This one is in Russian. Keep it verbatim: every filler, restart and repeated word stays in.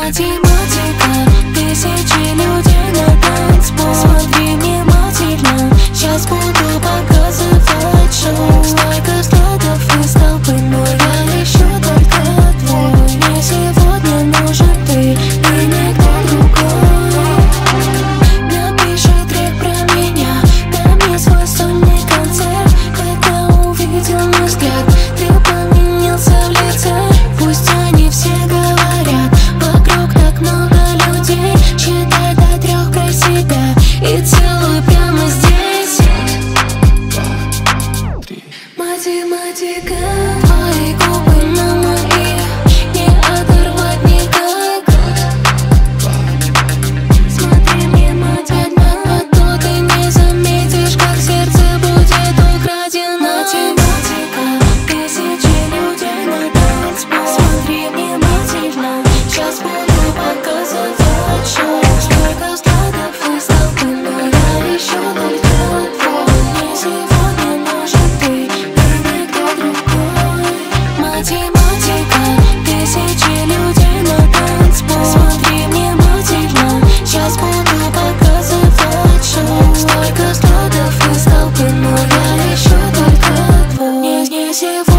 Математика, тысячи людей на танцпол. Смотри внимательно, сейчас буду показывать шоу. Столько взглядов из толпы, но я ищу только твой. Мне сегодня нужен ты и никто другой. Напиши трек про меня, дай мне свой сольный концерт. Когда увидел мой взгляд, ты поменялся в лице. Пусть они все говорят, вокруг так много людей. Считай до трех про себя и целуй прямо здесь. Математика, твои губы на моих не оторвать никак. Смотри внимательно, а то ты не заметишь, как сердце будет украдено. Математика, тысячи людей на танцпол. Смотри внимательно, сейчас буду показывать шоу. Столько взглядов из толпы, но я ищу только твой. Мне сегодня нужен ты и никто другой. Математика, тысячи людей на танцпол. Смотри внимательно, сейчас буду показывать шоу. Столько взглядов из толпы, но я ищу только твой. Не, не сегодня.